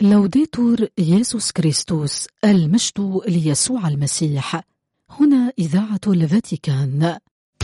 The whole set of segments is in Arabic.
لوديتور يسوع كريستوس، المجد ليسوع المسيح. هنا إذاعة الفاتيكان.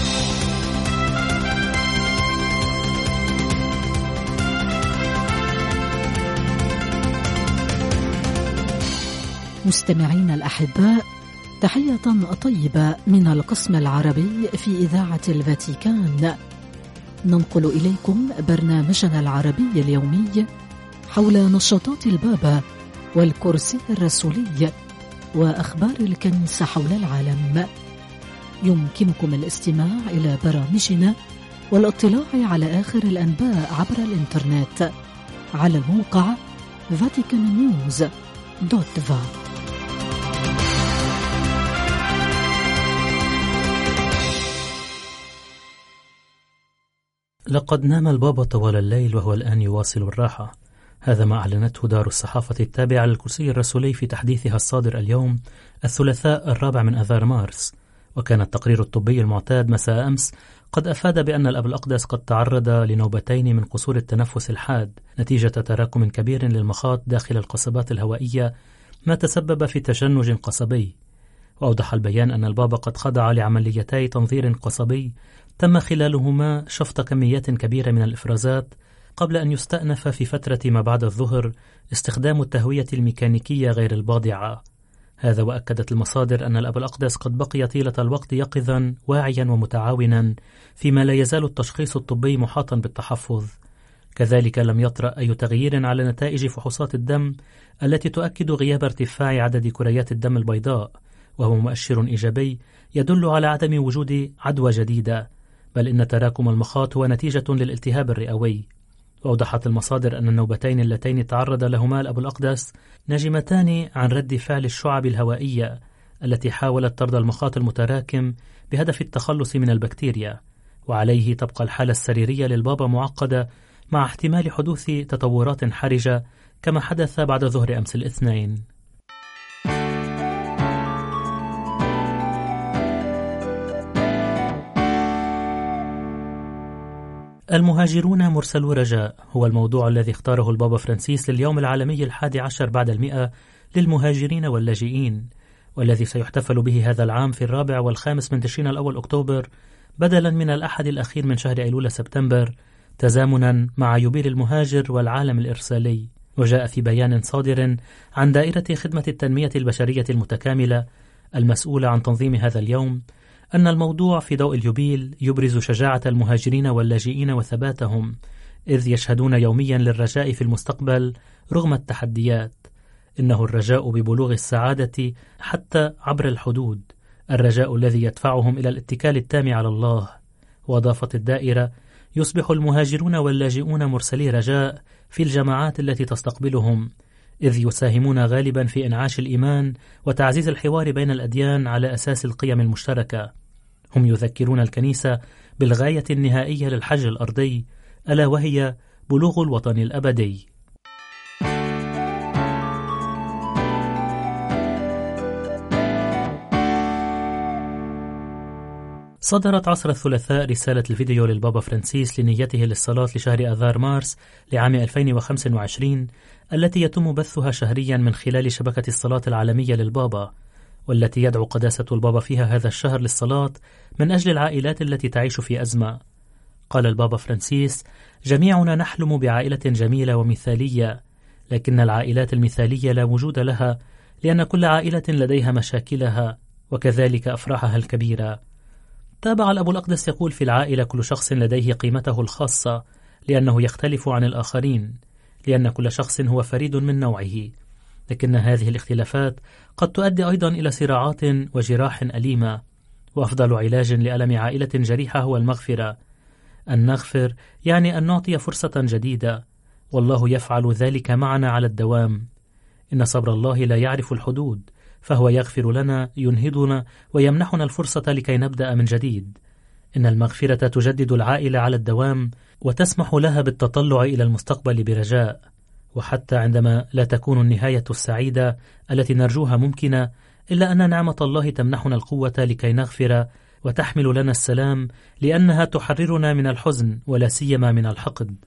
مستمعين الأحباء، تحية طيبة من القسم العربي في إذاعة الفاتيكان. ننقل إليكم برنامجنا العربي اليومي حول نشاطات البابا والكرسي الرسولي وأخبار الكنيسة حول العالم. يمكنكم الاستماع إلى برامجنا والاطلاع على آخر الأنباء عبر الإنترنت على الموقع vaticannews.va. لقد نام البابا طوال الليل وهو الآن يواصل الراحة. هذا ما أعلنته دار الصحافة التابعة للكرسي الرسولي في تحديثها الصادر اليوم الثلاثاء 4 آذار مارس. وكان التقرير الطبي المعتاد مساء أمس قد أفاد بأن الأب الأقدس قد تعرض لنوبتين من قصور التنفس الحاد نتيجة تراكم كبير للمخاط داخل القصبات الهوائية، ما تسبب في تشنج قصبي. وأوضح البيان أن البابا قد خضع لعمليتي تنظير قصبي تم خلالهما شفط كميات كبيرة من الإفرازات قبل أن يستأنف في فترة ما بعد الظهر استخدام التهوية الميكانيكية غير الباضعة. هذا وأكدت المصادر أن الأب الأقدس قد بقي طيلة الوقت يقظا واعيا ومتعاونا، فيما لا يزال التشخيص الطبي محاطا بالتحفظ. كذلك لم يطرأ أي تغيير على نتائج فحوصات الدم التي تؤكد غياب ارتفاع عدد كريات الدم البيضاء، وهو مؤشر إيجابي يدل على عدم وجود عدوى جديدة، بل إن تراكم المخاط هو نتيجة للالتهاب الرئوي. وأوضحت المصادر أن النوبتين اللتين تعرض لهما الأب الأقدس ناجمتان عن رد فعل الشعب الهوائية التي حاولت طرد المخاط المتراكم بهدف التخلص من البكتيريا، وعليه تبقى الحالة السريرية للبابا معقدة مع احتمال حدوث تطورات حرجة كما حدث بعد ظهر أمس الاثنين. المهاجرون مرسلو رجاء هو الموضوع الذي اختاره البابا فرانسيس لليوم العالمي 11 بعد 100 للمهاجرين واللاجئين، والذي سيحتفل به هذا العام في 4 و5 من تشرين الأول أكتوبر بدلا من الأحد الأخير من شهر أيلول سبتمبر، تزامنا مع يوبيل المهاجر والعالم الإرسالي. وجاء في بيان صادر عن دائرة خدمة التنمية البشرية المتكاملة المسؤولة عن تنظيم هذا اليوم أن الموضوع في ضوء اليوبيل يبرز شجاعة المهاجرين واللاجئين وثباتهم، إذ يشهدون يوميا للرجاء في المستقبل رغم التحديات. إنه الرجاء ببلوغ السعادة حتى عبر الحدود، الرجاء الذي يدفعهم إلى الاتكال التام على الله. وأضافت الدائرة: يصبح المهاجرون واللاجئون مرسلي رجاء في الجماعات التي تستقبلهم، إذ يساهمون غالبا في إنعاش الإيمان وتعزيز الحوار بين الأديان على أساس القيم المشتركة. هم يذكرون الكنيسة بالغاية النهائية للحج الأرضي، ألا وهي بلوغ الوطن الأبدي. صدرت عصر الثلاثاء رسالة الفيديو للبابا فرانسيس لنيته للصلاة لشهر آذار مارس لعام 2025، التي يتم بثها شهريا من خلال شبكة الصلاة العالمية للبابا، والتي يدعو قداسة البابا فيها هذا الشهر للصلاة من أجل العائلات التي تعيش في أزمة. قال البابا فرانسيس: جميعنا نحلم بعائلة جميلة ومثالية، لكن العائلات المثالية لا وجود لها، لأن كل عائلة لديها مشاكلها وكذلك أفراحها الكبيرة. تابع الأب الأقدس يقول: في العائلة كل شخص لديه قيمته الخاصة، لأنه يختلف عن الآخرين، لأن كل شخص هو فريد من نوعه، لكن هذه الاختلافات قد تؤدي أيضا إلى صراعات وجراح أليمة، وأفضل علاج لألم عائلة جريحة هو المغفرة. أن نغفر يعني أن نعطي فرصة جديدة، والله يفعل ذلك معنا على الدوام. إن صبر الله لا يعرف الحدود، فهو يغفر لنا، ينهضنا ويمنحنا الفرصة لكي نبدأ من جديد. إن المغفرة تجدد العائلة على الدوام وتسمح لها بالتطلع إلى المستقبل برجاء، وحتى عندما لا تكون النهاية السعيدة التي نرجوها ممكنة، إلا أن نعمة الله تمنحنا القوة لكي نغفر وتحمل لنا السلام، لأنها تحررنا من الحزن ولا سيما من الحقد.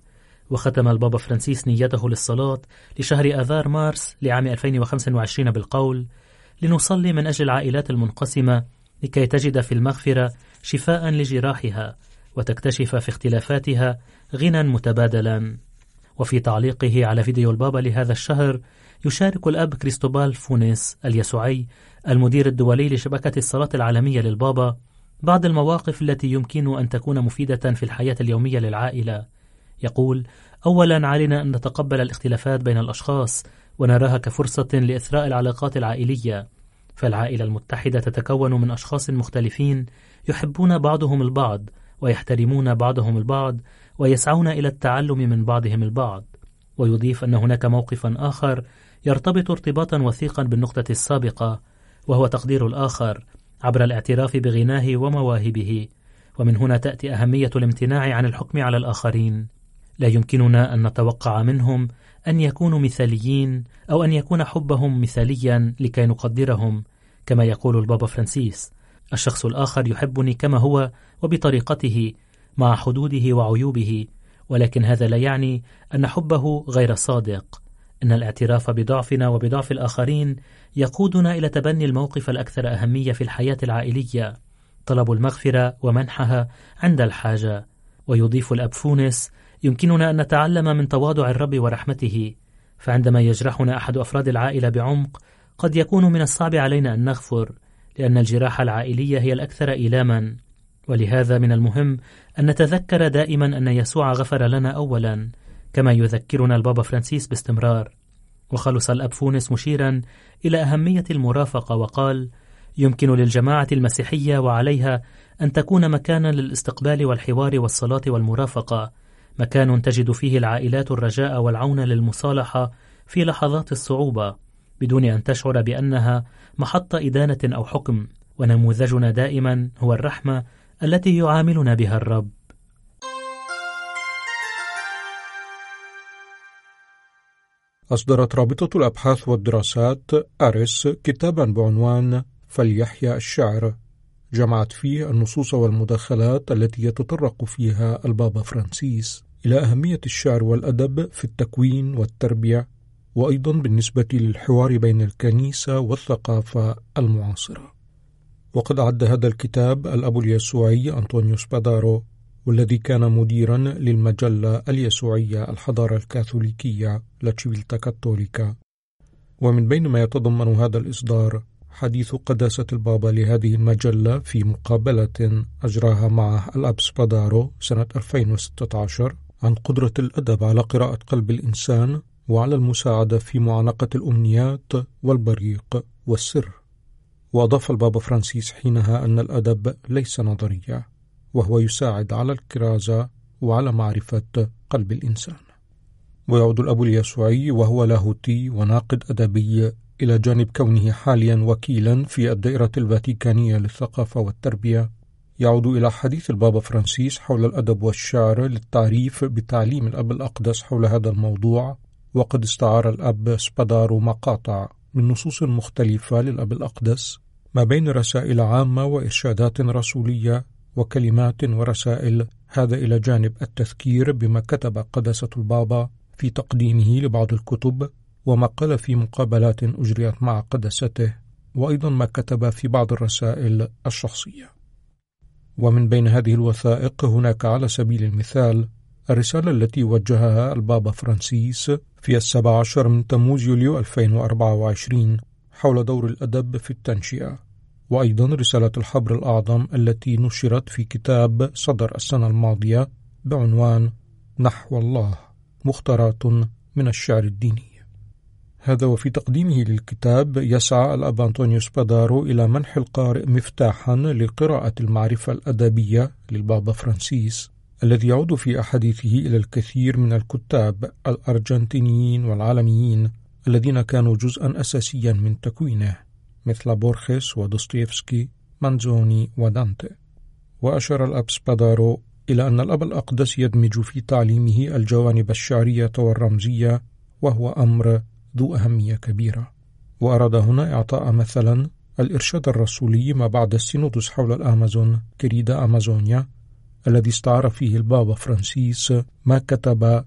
وختم البابا فرانسيس نيته للصلاة لشهر آذار مارس لعام 2025 بالقول: لنصلي من أجل العائلات المنقسمة لكي تجد في المغفرة شفاء لجراحها وتكتشف في اختلافاتها غنى متبادلا. وفي تعليقه على فيديو البابا لهذا الشهر، يشارك الأب كريستوبال فونيس اليسوعي المدير الدولي لشبكة الصلاة العالمية للبابا بعض المواقف التي يمكن أن تكون مفيدة في الحياة اليومية للعائلة. يقول: أولا، علينا أن نتقبل الاختلافات بين الأشخاص ونراها كفرصة لإثراء العلاقات العائلية، فالعائلة المتحدة تتكون من أشخاص مختلفين يحبون بعضهم البعض ويحترمون بعضهم البعض ويسعون إلى التعلم من بعضهم البعض. ويضيف أن هناك موقفا آخر يرتبط ارتباطا وثيقا بالنقطة السابقة، وهو تقدير الآخر عبر الاعتراف بغناه ومواهبه، ومن هنا تأتي أهمية الامتناع عن الحكم على الآخرين. لا يمكننا أن نتوقع منهم أن يكونوا مثاليين أو أن يكون حبهم مثاليا لكي نقدرهم. كما يقول البابا فرانسيس: الشخص الآخر يحبني كما هو وبطريقته مع حدوده وعيوبه، ولكن هذا لا يعني أن حبه غير صادق. إن الاعتراف بضعفنا وبضعف الآخرين يقودنا إلى تبني الموقف الأكثر أهمية في الحياة العائلية، طلب المغفرة ومنحها عند الحاجة. ويضيف الأب فونس: يمكننا أن نتعلم من تواضع الرب ورحمته، فعندما يجرحنا أحد أفراد العائلة بعمق قد يكون من الصعب علينا أن نغفر، لأن الجراحة العائلية هي الأكثر إيلاما. ولهذا من المهم أن نتذكر دائما أن يسوع غفر لنا أولا، كما يذكرنا البابا فرانسيس باستمرار. وخلص الأب فونس مشيرا إلى أهمية المرافقة وقال: يمكن للجماعة المسيحية وعليها أن تكون مكانا للاستقبال والحوار والصلاة والمرافقة، مكان تجد فيه العائلات الرجاء والعون للمصالحة في لحظات الصعوبة بدون أن تشعر بأنها محط إدانة أو حكم. ونموذجنا دائما هو الرحمة التي يعاملنا بها الرب. أصدرت رابطة الأبحاث والدراسات أريس كتابا بعنوان فليحيا الشعر، جمعت فيه النصوص والمداخلات التي يتطرق فيها البابا فرانسيس إلى أهمية الشعر والأدب في التكوين والتربية، وأيضا بالنسبة للحوار بين الكنيسة والثقافة المعاصرة. وقد أعد هذا الكتاب الأب اليسوعي أنطونيو سبادارو، والذي كان مديرا للمجلة اليسوعية الحضارة الكاثوليكية لا تشيفيلتا كاثوليكا. ومن بين ما يتضمن هذا الإصدار حديث قداسة البابا لهذه المجلة في مقابلة أجراها معه الأب سبادارو سنة 2016 عن قدرة الأدب على قراءة قلب الإنسان وعلى المساعدة في معانقة الأمنيات والبريق والسر. وأضاف البابا فرانسيس حينها أن الأدب ليس نظرية، وهو يساعد على الكرازة وعلى معرفة قلب الإنسان. ويعود الأب اليسوعي وهو لاهوتي وناقد أدبي إلى جانب كونه حاليا وكيلا في الدائرة الفاتيكانية للثقافة والتربية، يعود إلى حديث البابا فرانسيس حول الأدب والشعر للتعريف بتعليم الأب الأقدس حول هذا الموضوع. وقد استعار الأب سبادارو مقاطع من نصوص مختلفة للأب الأقدس ما بين رسائل عامة وإرشادات رسولية وكلمات ورسائل، هذا إلى جانب التذكير بما كتب قداسة البابا في تقديمه لبعض الكتب وما قال في مقابلات أجريت مع قداسته، وأيضا ما كتب في بعض الرسائل الشخصية. ومن بين هذه الوثائق هناك على سبيل المثال الرسالة التي وجهها البابا فرانسيس في 17 من تموز يوليو 2024 حول دور الأدب في التنشئة، وأيضا رسالة الحبر الأعظم التي نشرت في كتاب صدر السنة الماضية بعنوان نحو الله، مختارات من الشعر الديني. هذا وفي تقديمه للكتاب يسعى الأب أنطونيو سبادارو إلى منح القارئ مفتاحا لقراءة المعرفة الأدبية للبابا فرانسيس، الذي يعود في أحاديثه إلى الكثير من الكتاب الأرجنتينيين والعالميين الذين كانوا جزءا أساسيا من تكوينه، مثل بورخيس ودوستويفسكي، مانزوني ودانتي. وأشار الأب سبادارو إلى أن الأب الأقدس يدمج في تعليمه الجوانب الشعرية والرمزية، وهو أمر ذو أهمية كبيرة. وأراد هنا إعطاء مثلا الإرشاد الرسولي ما بعد السينودوس حول الأمازون كريدا أمازونيا، الذي استعار فيه البابا فرانسيس ما كتب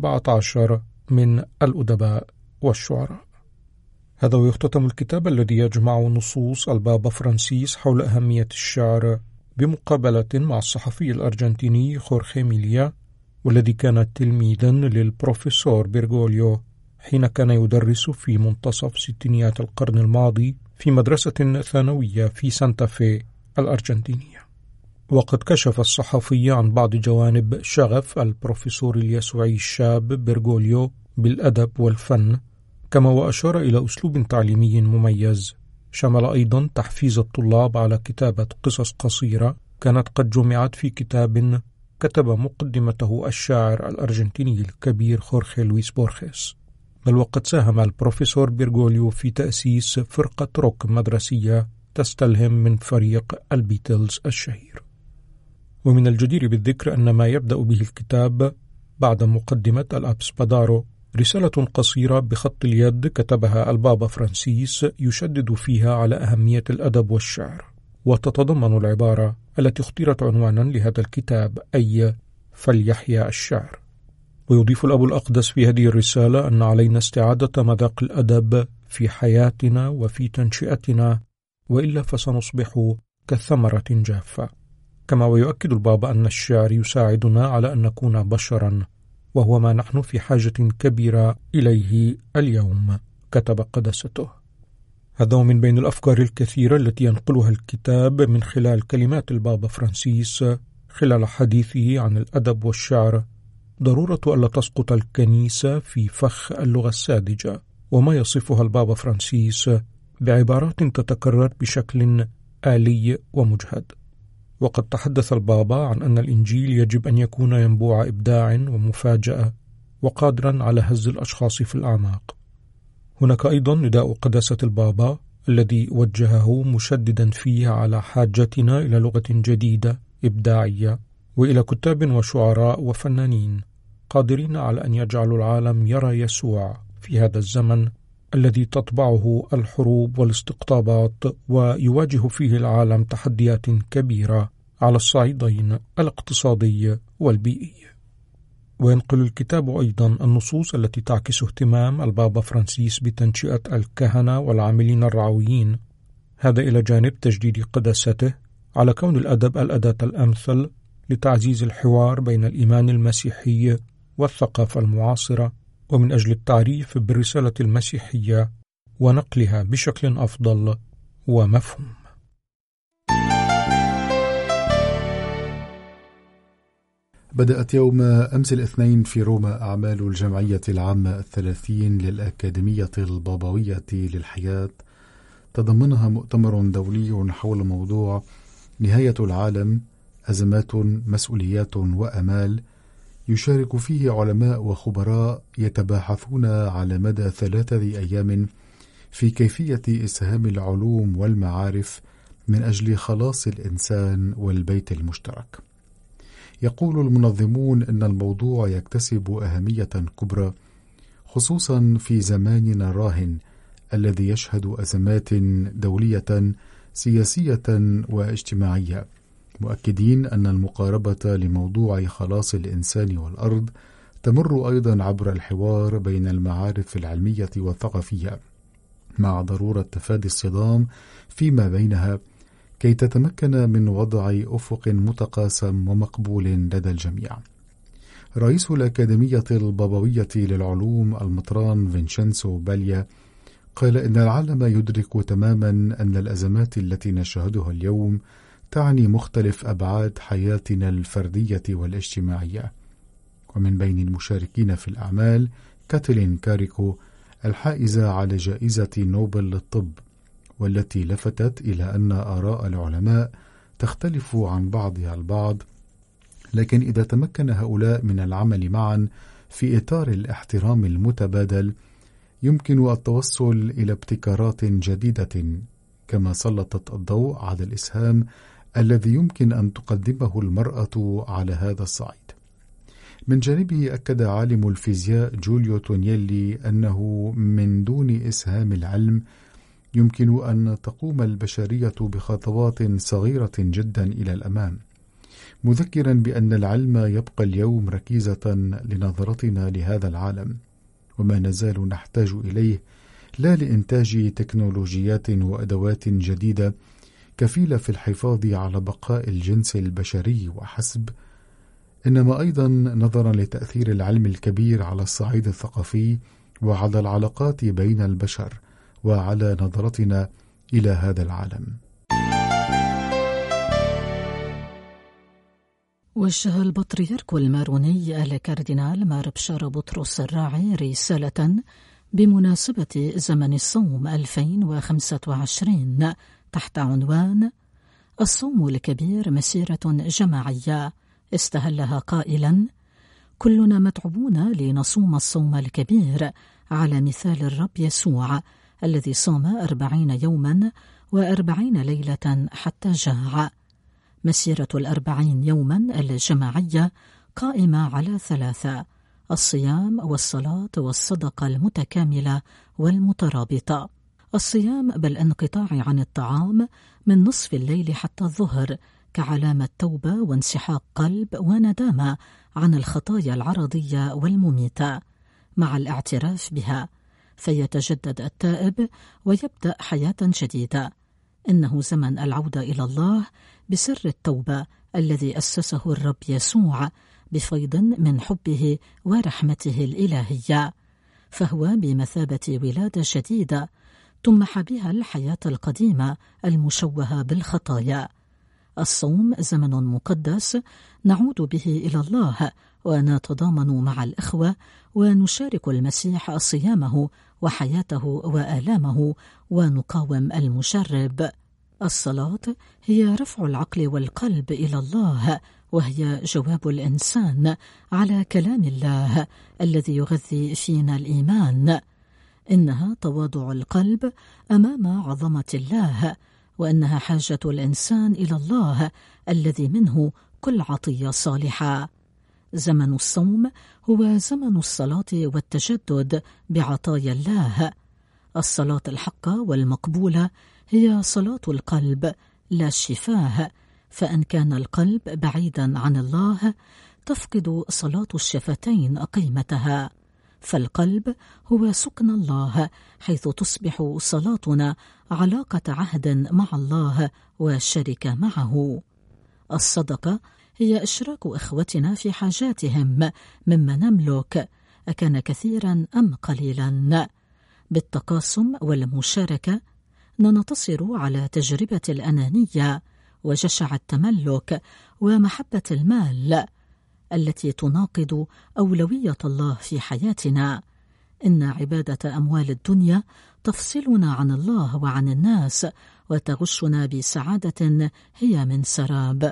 17 من الأدباء والشعراء. هذا ويختتم الكتاب الذي يجمع نصوص البابا فرانسيس حول أهمية الشعر بمقابلة مع الصحفي الأرجنتيني خورخي ميليا، والذي كان تلميذا للبروفيسور بيرغوليو حين كان يدرس في منتصف ستينيات القرن الماضي في مدرسة ثانوية في سانتا في الأرجنتينية. وقد كشف الصحفي عن بعض جوانب شغف البروفيسور اليسوعي الشاب بيرغوليو بالأدب والفن، كما وأشار إلى أسلوب تعليمي مميز شمل أيضا تحفيز الطلاب على كتابة قصص قصيرة كانت قد جمعت في كتاب كتب مقدمته الشاعر الأرجنتيني الكبير خورخي لويس بورخيس. بل وقد ساهم البروفيسور بيرغوليو في تأسيس فرقة روك مدرسية تستلهم من فريق البيتلز الشهير. ومن الجدير بالذكر أن ما يبدأ به الكتاب بعد مقدمة الأبسبادارو رسالة قصيرة بخط اليد كتبها البابا فرانسيس يشدد فيها على أهمية الأدب والشعر، وتتضمن العبارة التي اختيرت عنوانا لهذا الكتاب أي فليحيا الشعر. ويضيف الأب الأقدس في هذه الرسالة أن علينا استعادة مذاق الأدب في حياتنا وفي تنشئتنا، وإلا فسنصبح كثمرة جافة. كما ويؤكد البابا أن الشعر يساعدنا على أن نكون بشرا، وهو ما نحن في حاجة كبيرة إليه اليوم، كتب قداسته. هذا من بين الأفكار الكثيرة التي ينقلها الكتاب من خلال كلمات البابا فرانسيس خلال حديثه عن الأدب والشعر ضرورة ألا تسقط الكنيسة في فخ اللغة الساذجة، وما يصفها البابا فرانسيس بعبارات تتكرر بشكل آلي ومجهد. وقد تحدث البابا عن أن الإنجيل يجب أن يكون ينبوع إبداع ومفاجأة وقادرا على هز الأشخاص في الأعماق. هناك أيضا نداء قداسة البابا الذي وجهه مشددا فيه على حاجتنا إلى لغة جديدة إبداعية، وإلى كتاب وشعراء وفنانين قادرين على أن يجعلوا العالم يرى يسوع في هذا الزمن الذي تطبعه الحروب والاستقطابات، ويواجه فيه العالم تحديات كبيرة على الصعيدين الاقتصادي والبيئي. وينقل الكتاب أيضا النصوص التي تعكس اهتمام البابا فرانسيس بتنشئة الكهنة والعاملين الرعويين، هذا إلى جانب تجديد قداسته على كون الأدب الأداة الأمثل لتعزيز الحوار بين الإيمان المسيحي والثقافة المعاصرة، ومن أجل التعريف بالرسالة المسيحية ونقلها بشكل أفضل ومفهوم. بدأت يوم أمس الاثنين في روما أعمال الجمعية العامة 30 للأكاديمية البابوية للحياة، تضمنها مؤتمر دولي حول موضوع نهاية العالم، أزمات، مسؤوليات وأمال، يشارك فيه علماء وخبراء يتباحثون على مدى 3 أيام في كيفية إسهام العلوم والمعارف من أجل خلاص الإنسان والبيت المشترك. يقول المنظمون إن الموضوع يكتسب أهمية كبرى، خصوصا في زماننا الراهن الذي يشهد أزمات دولية سياسية واجتماعية، مؤكدين أن المقاربة لموضوع خلاص الإنسان والأرض تمر أيضا عبر الحوار بين المعارف العلمية والثقافية، مع ضرورة تفادي الصدام فيما بينها كي تتمكن من وضع أفق متقاسم ومقبول لدى الجميع. رئيس الأكاديمية البابوية للعلوم المطران فينشنسو باليا قال إن العالم يدرك تماما أن الأزمات التي نشاهدها اليوم تعني مختلف أبعاد حياتنا الفردية والاجتماعية. ومن بين المشاركين في الأعمال كاتلين كاريكو الحائزة على جائزة نوبل للطب، والتي لفتت إلى أن آراء العلماء تختلف عن بعضها البعض، لكن إذا تمكن هؤلاء من العمل معا في إطار الاحترام المتبادل يمكن التوصل إلى ابتكارات جديدة، كما سلطت الضوء على الإسهام الذي يمكن أن تقدمه المرأة على هذا الصعيد. من جانبه أكد عالم الفيزياء جوليو تونييلي أنه من دون إسهام العلم يمكن أن تقوم البشرية بخطوات صغيرة جدا إلى الأمام، مذكرا بأن العلم يبقى اليوم ركيزة لنظرتنا لهذا العالم، وما نزال نحتاج إليه لا لإنتاج تكنولوجيات وأدوات جديدة كفيلة في الحفاظ على بقاء الجنس البشري وحسب، إنما أيضا نظرا لتأثير العلم الكبير على الصعيد الثقافي وعلى العلاقات بين البشر وعلى نظرتنا إلى هذا العالم. وجه البطريرك الماروني الكاردينال مار بشار بطرس الراعي رسالة بمناسبة زمن الصوم 2025 تحت عنوان الصوم الكبير مسيرة جماعية، استهلها قائلا: كلنا مدعوون لنصوم الصوم الكبير على مثال الرب يسوع الذي صام 40 يوما و40 ليلة حتى جاع. مسيرة 40 يوما الجماعية قائمة على 3: الصيام والصلاة والصدقة المتكاملة والمترابطة. الصيام بالانقطاع عن الطعام من نصف الليل حتى الظهر كعلامة توبة وانسحاق قلب وندامة عن الخطايا العرضية والمميتة مع الاعتراف بها، فيتجدد التائب ويبدأ حياة جديدة. إنه زمن العودة إلى الله بسر التوبة الذي أسسه الرب يسوع بفيض من حبه ورحمته الإلهية، فهو بمثابة ولادة جديدة تمح بها الحياة القديمة المشوهة بالخطايا. الصوم زمن مقدس نعود به إلى الله ونتضامن مع الإخوة ونشارك المسيح صيامه وحياته وآلامه ونقاوم المجرب. الصلاة هي رفع العقل والقلب إلى الله، وهي جواب الإنسان على كلام الله الذي يغذي فينا الإيمان. إنها تواضع القلب أمام عظمة الله، وأنها حاجة الإنسان إلى الله الذي منه كل عطية صالحة. زمن الصوم هو زمن الصلاة والتجدد بعطايا الله. الصلاة الحقة والمقبولة هي صلاة القلب لا الشفاه، فإن كان القلب بعيدا عن الله تفقد صلاة الشفتين قيمتها، فالقلب هو سكن الله، حيث تصبح صلاتنا علاقة عهد مع الله وشركة معه. الصدقة هي إشراك إخوتنا في حاجاتهم مما نملك، أكان كثيرا أم قليلا. بالتقاسم والمشاركة ننتصر على تجربة الأنانية وجشع التملك ومحبة المال التي تناقض أولوية الله في حياتنا. إن عبادة أموال الدنيا تفصلنا عن الله وعن الناس وتغشنا بسعادة هي من سراب.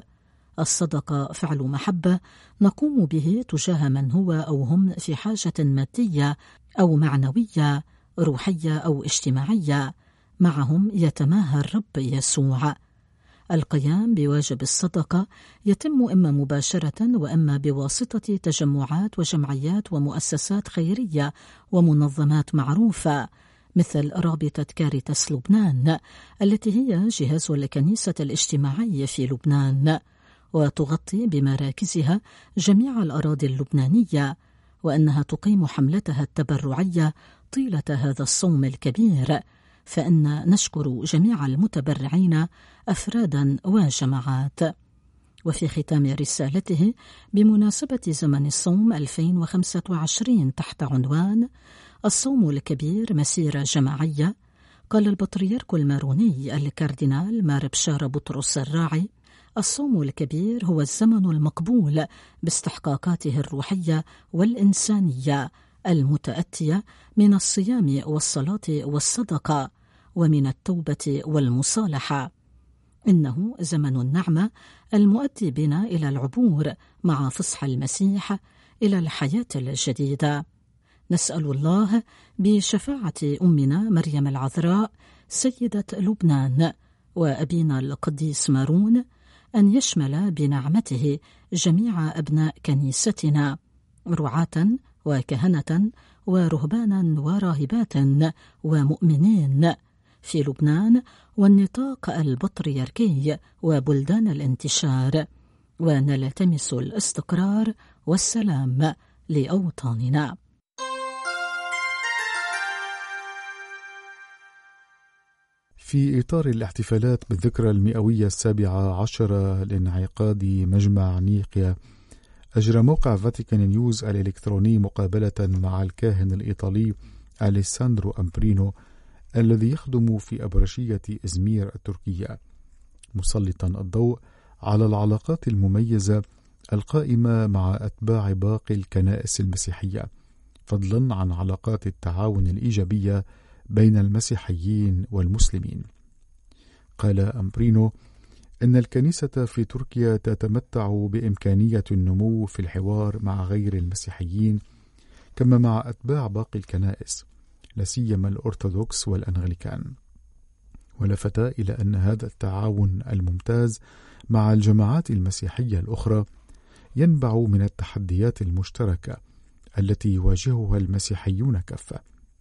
الصدقة فعل محبة نقوم به تجاه من هو أو هم في حاجة مادية أو معنوية، روحية أو اجتماعية، معهم يتماهى الرب يسوع. القيام بواجب الصدقة يتم إما مباشرة وإما بواسطة تجمعات وجمعيات ومؤسسات خيرية ومنظمات معروفة، مثل رابطة كاريتاس لبنان التي هي جهاز الكنيسة الاجتماعي في لبنان، وتغطي بمراكزها جميع الأراضي اللبنانية، وأنها تقيم حملتها التبرعية طيلة هذا الصوم الكبير، فإن نشكر جميع المتبرعين أفرادا وجماعات. وفي ختام رسالته بمناسبة زمن الصوم 2025 تحت عنوان الصوم الكبير مسيرة جماعية، قال البطريرك الماروني الكاردينال مار بشار بطرس الراعي: الصوم الكبير هو الزمن المقبول باستحقاقاته الروحية والإنسانية المتأتية من الصيام والصلاة والصدقة ومن التوبة والمصالحة. إنه زمن النعمة المؤدي بنا إلى العبور مع فصح المسيح إلى الحياة الجديدة. نسأل الله بشفاعة أمنا مريم العذراء سيدة لبنان وأبينا القديس مارون أن يشمل بنعمته جميع أبناء كنيستنا، رعاة وكهنة ورهبانا وراهبات ومؤمنين في لبنان والنطاق البطريركي وبلدان الانتشار، ونلتمس الاستقرار والسلام لأوطاننا. في إطار الاحتفالات بالذكرى المئوية 17 لانعقاد مجمع نيقيا، أجرى موقع فاتيكان نيوز الإلكتروني مقابلة مع الكاهن الإيطالي أليساندرو أمبرينو الذي يخدم في أبرشية إزمير التركية، مسلطا الضوء على العلاقات المميزة القائمة مع أتباع باقي الكنائس المسيحية، فضلا عن علاقات التعاون الإيجابية بين المسيحيين والمسلمين. قال أمبرينو إن الكنيسة في تركيا تتمتع بإمكانية النمو في الحوار مع غير المسيحيين كما مع أتباع باقي الكنائس، لا سيما الأرثوذكس والأنغليكان، ولفت إلى أن هذا التعاون الممتاز مع الجماعات المسيحية الأخرى ينبع من التحديات المشتركة التي يواجهها المسيحيون كافة.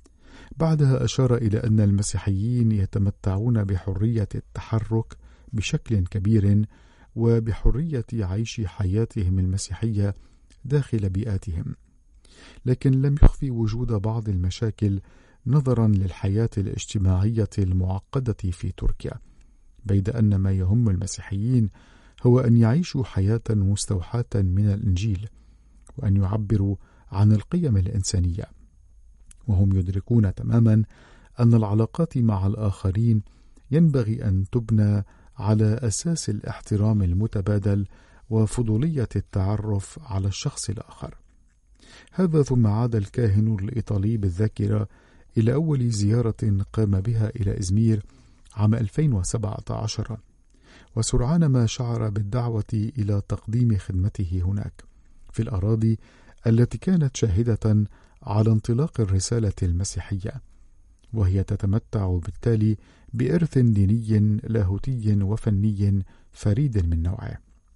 بعدها أشار إلى أن المسيحيين يتمتعون بحرية التحرك بشكل كبير وبحرية عيش حياتهم المسيحية داخل بيئاتهم، لكن لم يخفي وجود بعض المشاكل نظرا للحياة الاجتماعية المعقدة في تركيا، بيد أن ما يهم المسيحيين هو أن يعيشوا حياة مستوحاة من الإنجيل وأن يعبروا عن القيم الإنسانية، وهم يدركون تماما أن العلاقات مع الآخرين ينبغي أن تبنى على أساس الاحترام المتبادل وفضولية التعرف على الشخص الآخر. هذا ثم عاد الكاهن الإيطالي بالذاكرة إلى أول زيارة قام بها إلى إزمير عام 2017، وسرعان ما شعر بالدعوة إلى تقديم خدمته هناك في الأراضي التي كانت شاهدة على انطلاق الرسالة المسيحية، وهي تتمتع بالتالي بإرث ديني لاهوتي وفني فريد من نوعه.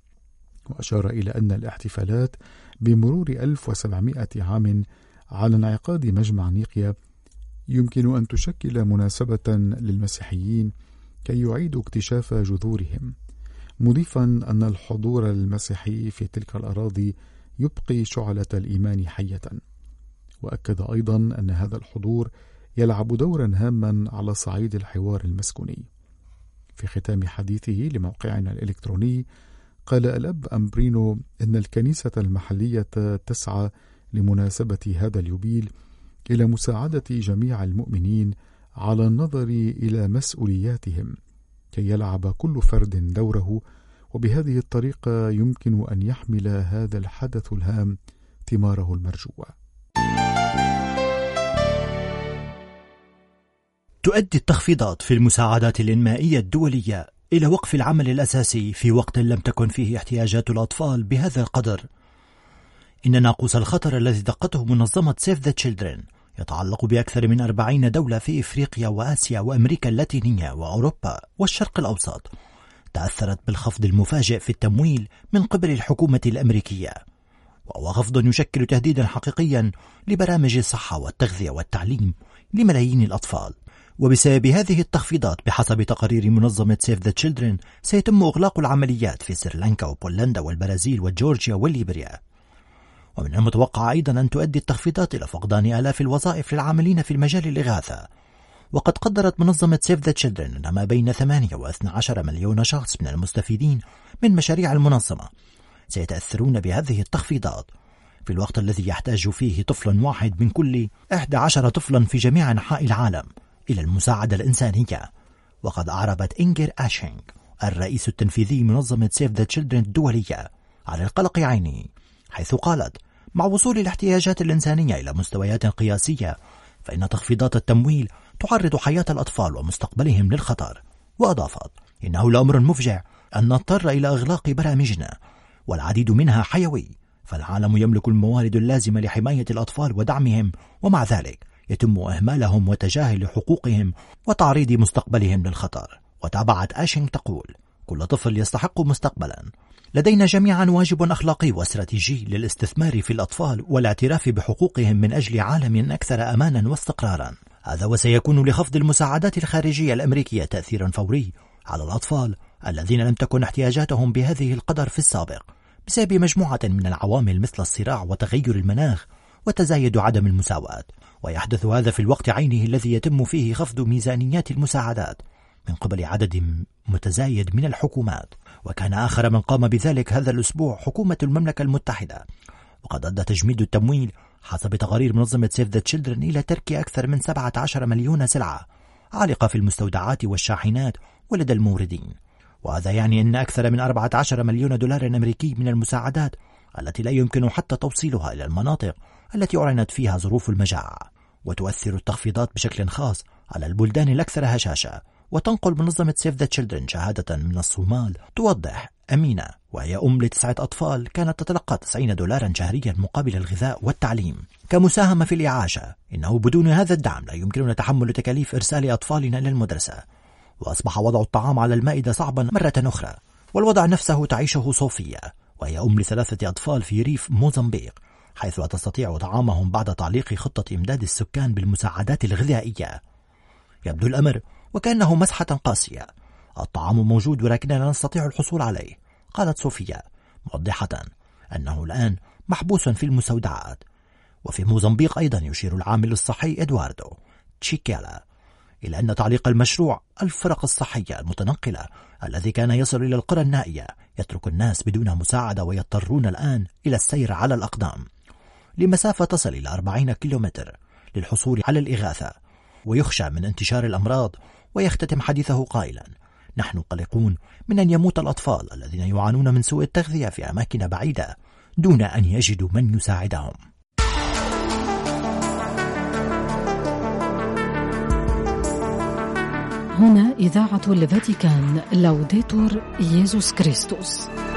وأشار إلى أن الاحتفالات بمرور 1700 عام على انعقاد مجمع نيقيا يمكن أن تشكل مناسبة للمسيحيين كي يعيدوا اكتشاف جذورهم، مضيفا أن الحضور المسيحي في تلك الأراضي يبقي شعلة الإيمان حية. وأكد أيضا أن هذا الحضور يلعب دورا هاما على صعيد الحوار المسكوني. في ختام حديثه لموقعنا الإلكتروني، قال الأب أمبرينو إن الكنيسة المحلية تسعى لمناسبة هذا اليوبيل إلى مساعدة جميع المؤمنين على النظر إلى مسؤولياتهم كي يلعب كل فرد دوره، وبهذه الطريقة يمكن أن يحمل هذا الحدث الهام ثماره المرجوة. تؤدي التخفيضات في المساعدات الإنمائية الدولية إلى وقف العمل الأساسي في وقت لم تكن فيه احتياجات الأطفال بهذا القدر. إن ناقوس الخطر الذي دقته منظمة Save the Children يتعلق بأكثر من 40 دولة في إفريقيا وآسيا وأمريكا اللاتينية وأوروبا والشرق الأوسط تأثرت بالخفض المفاجئ في التمويل من قبل الحكومة الأمريكية، وهو خفض يشكل تهديدا حقيقيا لبرامج الصحة والتغذية والتعليم لملايين الأطفال. وبسبب هذه التخفيضات بحسب تقارير منظمة Save the Children سيتم إغلاق العمليات في سريلانكا وبولندا والبرازيل وجورجيا وليبيريا. ومن المتوقع أيضا أن تؤدي التخفيضات إلى فقدان آلاف الوظائف للعاملين في المجال الإغاثة. وقد قدرت منظمة Save the Children أن ما بين 8 و12 مليون شخص من المستفيدين من مشاريع المنظمة سيتأثرون بهذه التخفيضات في الوقت الذي يحتاج فيه طفل واحد من كل 11 طفلا في جميع أنحاء العالم إلى المساعدة الإنسانية. وقد أعربت إنجر آشينغ الرئيس التنفيذي منظمة Save the Children الدولية على القلق عينه، حيث قالت: مع وصول الاحتياجات الإنسانية إلى مستويات قياسية فإن تخفيضات التمويل تعرض حياة الأطفال ومستقبلهم للخطر. وأضافت: إنه لأمر مفجع أن نضطر إلى إغلاق برامجنا والعديد منها حيوي، فالعالم يملك الموارد اللازمة لحماية الأطفال ودعمهم، ومع ذلك يتم إهمالهم وتجاهل حقوقهم وتعريض مستقبلهم للخطر. وتابعت آشينغ تقول: كل طفل يستحق مستقبلا. لدينا جميعا واجب أخلاقي واستراتيجي للاستثمار في الأطفال والاعتراف بحقوقهم من أجل عالم أكثر أمانا واستقرارا. هذا وسيكون لخفض المساعدات الخارجية الأمريكية تأثيرا فوري على الأطفال الذين لم تكن احتياجاتهم بهذه القدر في السابق، بسبب مجموعة من العوامل مثل الصراع وتغير المناخ وتزايد عدم المساواة. ويحدث هذا في الوقت عينه الذي يتم فيه خفض ميزانيات المساعدات من قبل عدد متزايد من الحكومات. وكان آخر من قام بذلك هذا الأسبوع حكومة المملكة المتحدة، وقد أدى تجميد التمويل حسب تقارير منظمة سيف ذا تشيلدرن إلى ترك أكثر من 17 مليون سلعة عالقة في المستودعات والشاحنات ولدى الموردين. وهذا يعني أن أكثر من 14 مليون دولار أمريكي من المساعدات التي لا يمكن حتى توصيلها إلى المناطق التي أعلنت فيها ظروف المجاعة. وتؤثر التخفيضات بشكل خاص على البلدان الأكثر هشاشة. وتنقل منظمة سيف ذا تشيلدرن شهادة من الصومال توضح أمينة، وهي أم ل9 أطفال، كانت تتلقى 90 دولارا شهريا مقابل الغذاء والتعليم كمساهمة في الإعاشة. إنه بدون هذا الدعم لا يمكننا تحمل تكاليف إرسال أطفالنا إلى المدرسة. وأصبح وضع الطعام على المائدة صعبا مرة أخرى. والوضع نفسه تعيشه صوفيا، وهي أم ل3 أطفال في ريف موزمبيق، حيث لا تستطيع طعامهم بعد تعليق خطة إمداد السكان بالمساعدات الغذائية. يبدو الأمر وكأنه مسحة قاسية. الطعام موجود ولكننا لا نستطيع الحصول عليه، قالت صوفيا، موضحة أنه الآن محبوس في المستودعات. وفي موزمبيق أيضا يشير العامل الصحي إدواردو تشيكيلا إلى أن تعليق المشروع الفرق الصحية المتنقلة الذي كان يصل إلى القرى النائية يترك الناس بدون مساعدة، ويضطرون الآن إلى السير على الأقدام لمسافة تصل إلى 40 كيلومتر للحصول على الإغاثة. ويخشى من انتشار الأمراض. ويختتم حديثه قائلا: نحن قلقون من أن يموت الأطفال الذين يعانون من سوء التغذية في أماكن بعيدة دون أن يجدوا من يساعدهم. هنا إذاعة الفاتيكان، لوديتور ييسوس كريستوس.